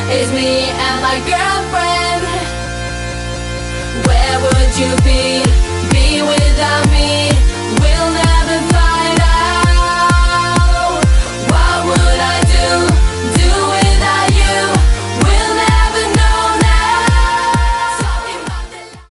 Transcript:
It's me and my girlfriend. Where would you be without me?